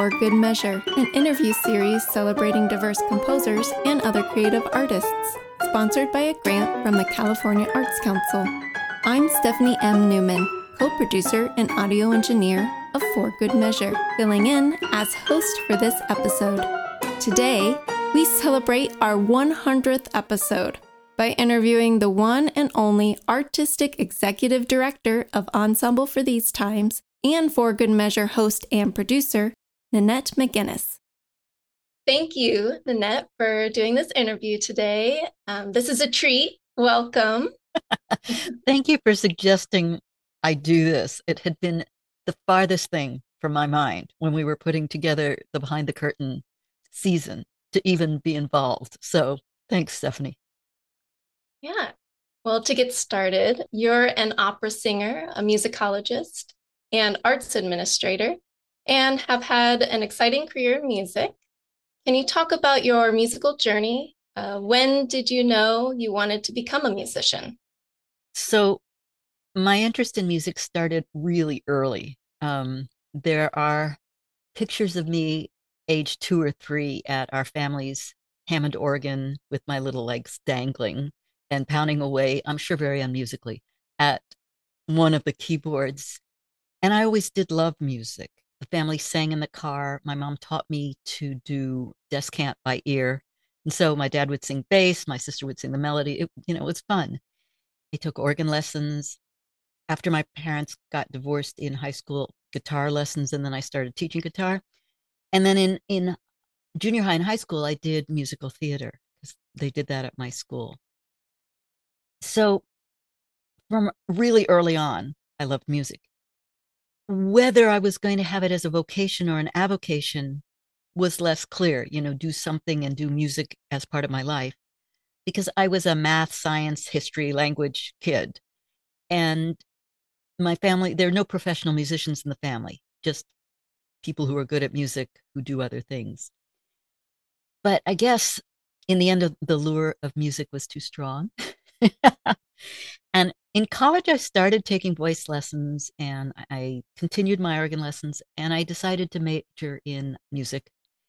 For Good Measure, an interview series celebrating diverse composers and other creative artists, sponsored by a grant from the California Arts Council. I'm Stephanie M. Newman, co-producer and audio engineer of For Good Measure, filling in as host for this episode. Today, we celebrate our 100th episode by interviewing the one and only artistic executive director of Ensemble for These Times and For Good Measure host and producer, Nanette McGinnis. Thank you, Nanette, for doing this interview today. This is a treat. Welcome. Thank you for suggesting I do this. It had been the farthest thing from my mind when we were putting together the Behind the Curtain season to even be involved. So thanks, Stephanie. Yeah. Well, to get started, you're an opera singer, a musicologist, and arts administrator, and have had an exciting career in music. Can you talk about your musical journey? When did you know you wanted to become a musician? So my interest in music started really early. There are pictures of me age 2 or 3 at our family's Hammond organ with my little legs dangling and pounding away, I'm sure very unmusically, at one of the keyboards. And I always did love music. The family sang in the car. My mom taught me to do descant by ear. And so my dad would sing bass, my sister would sing the melody. It was fun. I took organ lessons. After my parents got divorced in high school, guitar lessons, and then I started teaching guitar. And then in junior high and high school, I did musical theater because they did that at my school. So from really early on, I loved music. Whether I was going to have it as a vocation or an avocation was less clear, do something and do music as part of my life because I was a math, science, history, language kid. And my family, there are no professional musicians in the family, just people who are good at music who do other things. But I guess in the end, the lure of music was too strong. And in college, I started taking voice lessons and I continued my organ lessons and I decided to major in music.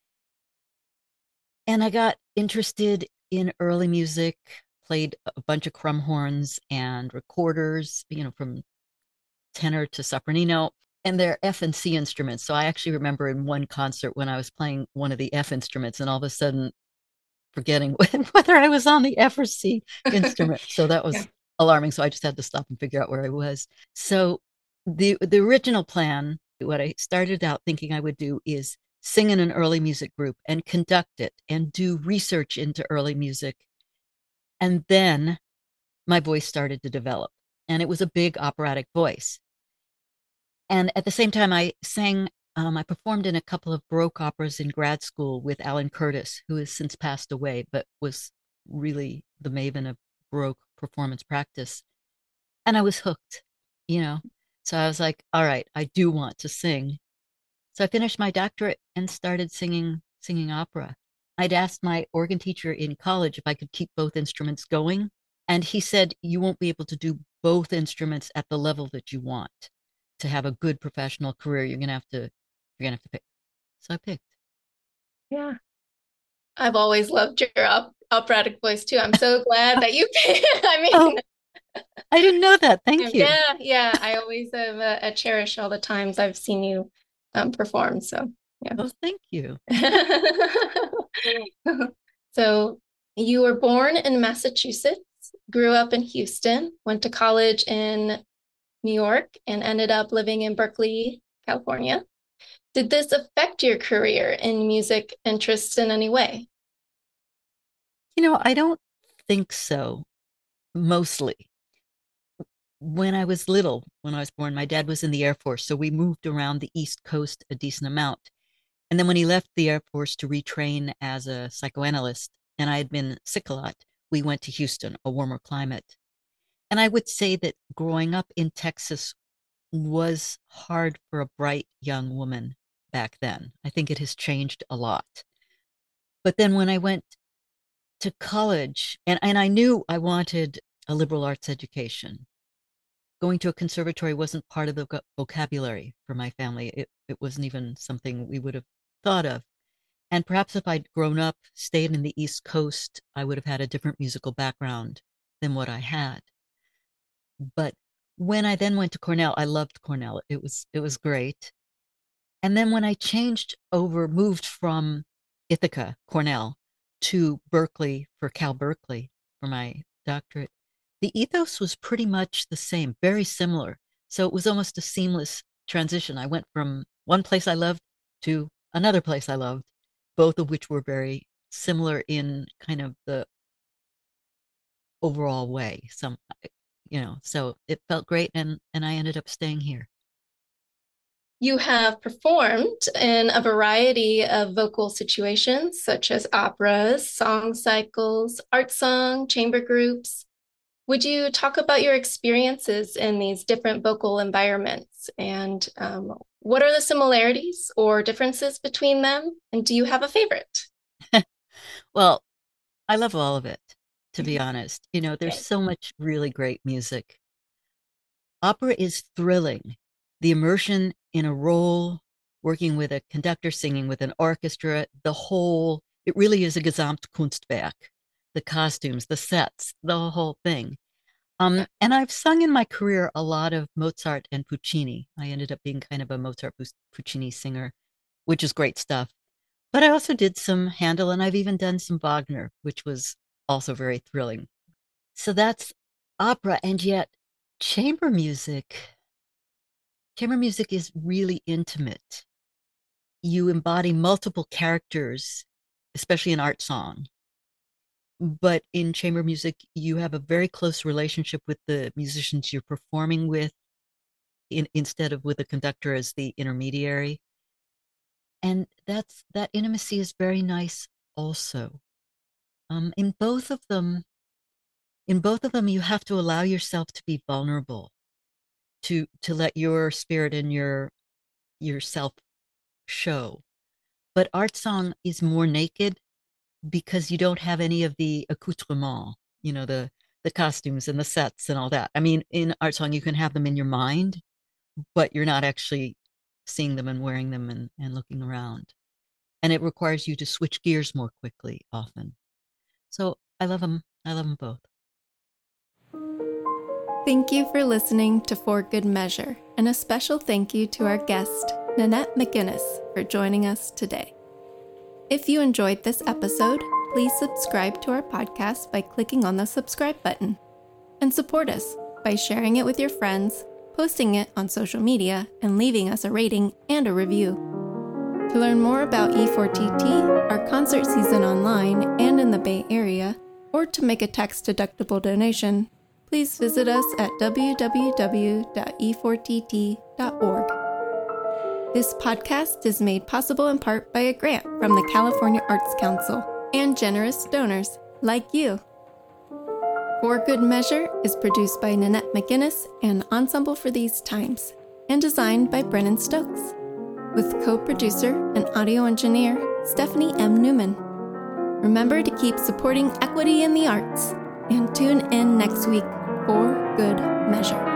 And I got interested in early music, played a bunch of crumhorns and recorders, from tenor to sopranino, and they're F and C instruments. So I actually remember in one concert when I was playing one of the F instruments and all of a sudden forgetting whether I was on the F or C instrument. So that was alarming. So I just had to stop and figure out where I was. So the original plan, what I started out thinking I would do is sing in an early music group and conduct it and do research into early music. And then my voice started to develop and it was a big operatic voice. And at the same time, I performed in a couple of Baroque operas in grad school with Alan Curtis, who has since passed away, but was really the maven of Baroque performance practice. And I was hooked, you know. So I was like, all right, I do want to sing. So I finished my doctorate and started singing opera. I'd asked my organ teacher in college if I could keep both instruments going. And he said, you won't be able to do both instruments at the level that you want to have a good professional career. You're gonna have to pick. So I picked. Yeah. I've always loved your operatic voice too. I'm so glad that you picked. Oh, I didn't know that. Thank you. Yeah. I always have cherish all the times I've seen you perform. So yeah. Oh, thank you. So you were born in Massachusetts, grew up in Houston, went to college in New York, and ended up living in Berkeley, California. Did this affect your career in music interests in any way? I don't think so, mostly. When I was little, when I was born, my dad was in the Air Force, so we moved around the East Coast a decent amount. And then when he left the Air Force to retrain as a psychoanalyst, and I had been sick a lot, we went to Houston, a warmer climate. And I would say that growing up in Texas was hard for a bright young woman back then. I think it has changed a lot. But then when I went to college, and I knew I wanted a liberal arts education, going to a conservatory wasn't part of the vocabulary for my family. It wasn't even something we would have thought of. And perhaps if I'd grown up, stayed in the East Coast, I would have had a different musical background than what I had. But when I then went to Cornell, I loved Cornell. It was great. And then when I moved from Ithaca, Cornell, to Berkeley for Cal Berkeley for my doctorate, the ethos was pretty much the same, very similar. So it was almost a seamless transition. I went from one place I loved to another place I loved, both of which were very similar in kind of the overall way. So it felt great, and I ended up staying here. You have performed in a variety of vocal situations, such as operas, song cycles, art song, chamber groups. Would you talk about your experiences in these different vocal environments, and what are the similarities or differences between them? And do you have a favorite? Well, I love all of it, to be honest. There's so much really great music. Opera is thrilling. The immersion in a role, working with a conductor, singing with an orchestra, it really is a Gesamtkunstwerk. The costumes, the sets, the whole thing. And I've sung in my career a lot of Mozart and Puccini. I ended up being kind of a Mozart Puccini singer, which is great stuff. But I also did some Handel, and I've even done some Wagner, which was also very thrilling. So that's opera, and yet chamber music is really intimate. You embody multiple characters, especially in art song. But in chamber music, you have a very close relationship with the musicians you're performing with, instead of with the conductor as the intermediary. And that intimacy is very nice also. In both of them, you have to allow yourself to be vulnerable, to let your spirit and yourself show. But art song is more naked because you don't have any of the accoutrement, the costumes and the sets and all that. I mean, in art song, you can have them in your mind, but you're not actually seeing them and wearing them and looking around. And it requires you to switch gears more quickly often. So I love them. I love them both. Thank you for listening to For Good Measure, and a special thank you to our guest, Nanette McGinnis, for joining us today. If you enjoyed this episode, please subscribe to our podcast by clicking on the subscribe button, and support us by sharing it with your friends, posting it on social media, and leaving us a rating and a review. To learn more about E4TT, our concert season online and in the Bay Area, or to make a tax-deductible donation, please visit us at www.e4tt.org. This podcast is made possible in part by a grant from the California Arts Council and generous donors like you. For Good Measure is produced by Nanette McGinnis and Ensemble for These Times, and designed by Brennan Stokes, with co-producer and audio engineer Stephanie M. Newman. Remember to keep supporting equity in the arts, and tune in next week for Good Measure.